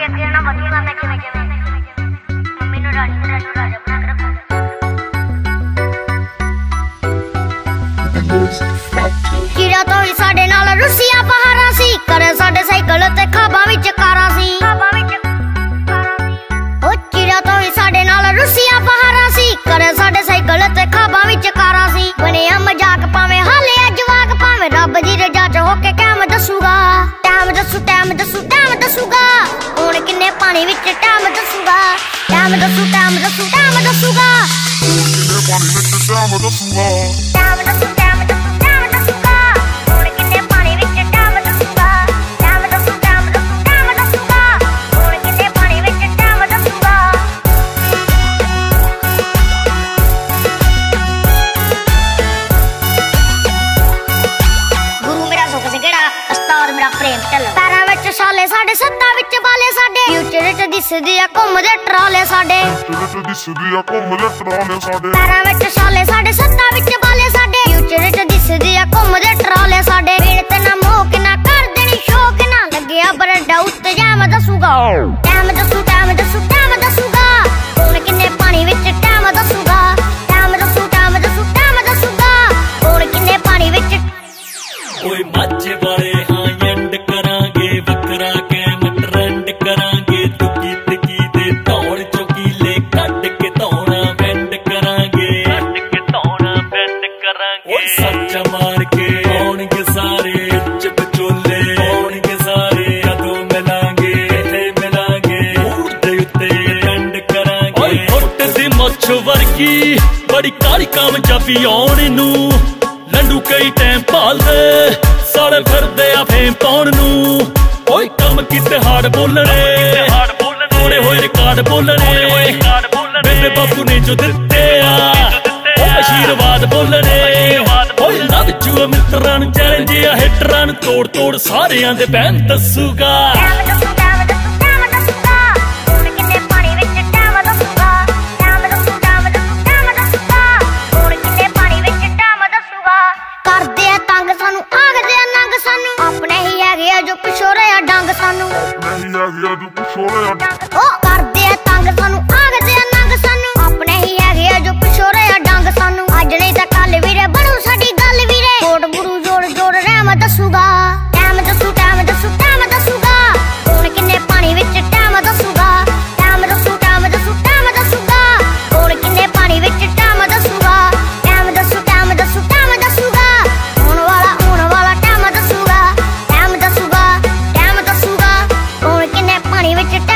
ਅੱਗੇ ਅੱਗੇ ਨਾ ਵਧੂਗਾ ਮੈਂ ਕਿਵੇਂ ਕਿਵੇਂ ਮੰਮੀ ਨੂੰ ਰਾਣੀ ਨੂੰ ਰਾਜਾ ਬਣਾ ਕੇ ਰੱਖੂੰ। ਚਿੜਾ ਤੋਂ ਹੀ ਸਾਡੇ ਨਾਲ ਰੁੱਸੀਆਂ ਪਹਾੜਾਂ ਸੀ, ਕਰੇ ਸਾਡੇ ਸਾਈਕਲ ਤੇ ਖਾਬਾਂ ਵਿੱਚ ਕਾਰਾਂ ਸੀ। ਉਹ ਚਿੜਾ ਤੋਂ ਹੀ ਸਾਡੇ ਨਾਲ ਰੁੱਸੀਆਂ ਪਹਾੜਾਂ ਸੀ, ਕਰੇ ਸਾਡੇ ਸਾਈਕਲ ਤੇ ਖਾਬਾਂ ਵਿੱਚ ਕਾਰਾਂ ਸੀ। ਬਣਿਆ ਮਜ਼ਾਕ ਭਾਵੇਂ ਹਾਲੇ ਜਵਾਕ, ਭਾਵੇਂ ਰੱਬ ਦੀ ਰਜ਼ਾ ਚ ਹੋ ਕੇ ਟਾਈਮ ਦੱਸੂਗਾ। ਟਾਈਮ ਦੱਸੂ ਟਾਈਮ ਦੱਸੂ ਟਾਈਮ ਦੱਸੂਗਾ, ਹੁਣ ਕਿੰਨੇ ਪਾਣੀ ਵਿੱਚ ਟਾਈਮ ਦੱਸੂਗਾ। ਟਾਈਮ ਦੱਸੂ ਟਾਈਮ ਦੱਸੂ ਟਾਈਮ ਦੱਸੂਗਾ, ਕਿੰਨੇ ਪਾਣੀ ਵਿੱਚ ਟਾਈਮ ਦੱਸੂਗਾ। ਟਾਈਮ ਦੱਸੂ ਟਾਈਮ ਦੱਸੂ ਟਾਈਮ ਦੱਸੂਗਾ, ਹੁਣ ਕਿੰਨੇ ਪਾਣੀ ਵਿੱਚ ਟਾਈਮ ਦੱਸੂਗਾ। ਟਾਈਮ ਦੱਸੂ ਟਾਈਮ ਦੱਸੂ ਟਾਈਮ ਦੱਸੂਗਾ, ਹੁਣ ਕਿੰਨੇ ਪਾਣੀ ਵਿੱਚ ਟਾਈਮ ਦੱਸੂਗਾ। ਗੁਰੂ ਮੇਰਾ ਸੁੱਖ ਸਿੰਘੜਾ, ਉਸਤਾਦ ਮੇਰਾ ਪ੍ਰੇਮ ਢੱਲੋ। ਪੈਰਾਂ ਵਿੱਚ ਛਾਲੇ ਸਾਡੇ, ਸੱਤਾਂ ਵਿੱਚ ਬਾਲੇ ਸਾਡੇ, ਫਿਊਚਰ ਚ ਦਿਸਦੀ ਆ ਘੁੰਮਦੇ ਟਰਾਲੇ ਸਾਡੇ। ਫਿਊਚਰ ਚ ਦਿਸਦੀ ਆ ਘੁੰਮਦੇ ਟਰਾਲੇ ਸਾਡੇ। ਪੈਰਾਂ ਵਿੱਚ ਛਾਲੇ ਸਾਡੇ, ਸੱਤਾਂ ਵਿੱਚ ਬਾਲੇ ਸਾਡੇ, ਫਿਊਚਰ ਚ ਦਿਸਦੀ ਆ ਘੁੰਮਦੇ ਟਰਾਲੇ ਸਾਡੇ। ਮਿਹਨਤ ਨਾ ਮੋਕ ਨਾ ਕਰ ਦੇਣੀ ਸ਼ੌਕ, ਨਾ ਲੱਗਿਆ ਬਰਡਾ ਉੱਤੇ ਜਾਮ ਦੱਸੂਗਾ। ਟਾਈਮ ਦੱਸੂ ਟਾਈਮ ਦੱਸੂ ਟਾਈਮ ਦੱਸੂਗਾ, ਹੁਣ ਕਿੰਨੇ ਪਾਣੀ ਵਿੱਚ ਟਾਈਮ ਦੱਸੂਗਾ। ਟਾਈਮ ਦੱਸੂ ਟਾਈਮ ਦੱਸੂ ਟਾਈਮ ਦੱਸੂਗਾ, ਹੁਣ ਕਿੰਨੇ ਪਾਣੀ ਵਿੱਚ। ਓਏ ਮਾਝੇ ਵਾਲੇ ਹਾਂ ਐਂਡ ਕਰਾਂਗੇ, ਵੱਖਰਾ ਕੈਮ ਟ੍ਰੈਂਡ ਕਰਾਂਗੇ। ਦੁੱਕੀ ਟਿੱਕੀ ਦੇ ਧੌਣ ਚੋਕੀਲੇ ਕੱਢ ਕੇ ਧੌਣਾ ਬੈਂਡ ਕਰਾਂਗੇ। ਕੱਢ ਕੇ ਧੌਣਾ ਬੈਂਡ ਕਰਾਂਗੇ। ਓਏ ਸੱਚਾ ਮਾਰ ਕੇ ਆਉਣਗੇ ਸਾਰੇ, ਉੱਚ ਵਿਚੋਲੇ ਆਉਣਗੇ ਸਾਰੇ। ਕਦੋਂ ਮਿਲਾਂਗੇ ਕਿੱਥੇ ਮਿਲਾਂਗੇ, ਮੂਡ ਦੇ ਉੱਤੇ ਟੈਂਡ ਕਰਾਂਗੇ। ਓਏ ਫੁੱਟ ਦੀ ਮੁੱਛ ਵਰਗੀ ਬੜੀ ਕਾਲੀ ਕਾਮਯਾਬੀ ਆਉਣ ਨੂੰ, ਲੰਡੂ ਕਈ ਟਾਈਮ ਭਾਲਦੇ ਸਾਲੇ ਫਿਰਦੇ ਆ ਫੇਮ ਪਾਉਣ ਨੂੰ। ਓਏ ਕੰਮ ਕੀਤੇ ਹਾੜ ਬੋਲਣੇ, ਤੋੜੇ ਹੋਏ ਰਿਕਾਰਡ ਬੋਲਣੇ। ਬੇਬੇ ਬਾਪੂ ਨੇ ਜੋ ਦਿੱਤੇ ਆ ਉਹ ਆਸ਼ੀਰਵਾਦ ਬੋਲਣੇ। ਓਏ ਲਵ ਯੂ ਮਿੱਤਰਾਂ ਨੂੰ ਚੈਲੰਜ ਆ, ਹਿੱਟਰਾਂ ਨੂੰ ਤੋੜ ਤੋੜ ਸਾਰਿਆਂ ਦੇ ਬਹਿਨ ਦੱਸੂਗਾ। ਟਾਈਮ ਦੱਸੂ ਟਾਈਮ ਦੱਸੂ ਟਾਈਮ ਦੱਸੂਗਾ, ਹੁਣ ਕਿੰਨੇ ਪਾਣੀ ਵਿੱਚ ਟਾਈਮ ਦੱਸੂਗਾ। ਟਾਈਮ ਦੱਸੂ ਟਾਈਮ ਦੱਸੂ ਟਾਈਮ ਦੱਸੂਗਾ, ਹੁਣ ਕਿੰਨੇ ਪਾਣੀ ਵਿੱਚ ਟਾਈਮ ਦੱਸੂਗਾ। ਕਰਦੇ ਆ ਤੰਗ ਸਾਨੂੰ, ਆਖਦੇ ਆ ਨੰਗ ਸਾਨੂੰ, ਆਪਣੇ ਹੀ ਹੈਗੇ ਆ ਜੋ ਪਿਛੋਰੇ ਆ ਡੰਗ ਸਾਨੂੰ। ਨਹੀਂ ਆ ਗਿਆ ਤੂੰ ਪਿਛੋੜੇ ਆ। ਉਹ ਕਰਦੇ ਆ ਤੰਗ ਸਾਨੂੰ, ਆਖਦੇ ਆ ਨੰਗ ਸਾਨੂੰ, ਆਪਣੇ ਹੀ ਹੈਗੇ ਆ ਜੋ ਪਿਛੋਰੇ ਆ ਡੰਗ ਸਾਨੂੰ। ਅੱਜ ਨਹੀਂ ਤਾਂ ਕੱਲ ਵੀਰੇ ਬਣੂ ਸਾਡੀ ਗੱਲ ਵੀਰੇ, ਕੋਟ ਗੁਰੂ ਜੋੜ ਜੋੜ ਰਹਿਮ ਦੱਸੂਗਾ। ਟਾਈਮ ਦੱਸੂ ਟਾਈਮ ਦੱਸੂ ਟਾਈਮ ਦੱਸੂਗਾ, ਹੁਣ ਕਿੰਨੇ ਪਾਣੀ ਵਿੱਚ ਟਾਈਮ ਦੱਸੂਗਾ। ਟਾਈਮ ਦੱਸੂ ਟਾਈਮ ਦੱਸੂ ਟਾਈਮ ਦੱਸੂਗਾ, ਹੁਣ ਕਿੰਨੇ ਪਾਣੀ ਵਿੱਚ ਟਾਈਮ ਦੱਸੂਗਾ। ਟਾਈਮ ਦੱਸੂ ਟਾਈਮ ਦੱਸੂ ਟਾਈਮ ਦੱਸੂਗਾ, ਹੁਣ ਵਾਲਾ ਟਾਈਮ ਦੱਸੂਗਾ। ਟਾਈਮ ਦੱਸੂਗਾ ਹੁਣ ਕਿੰਨੇ ਪਾਣੀ ਵਿੱਚ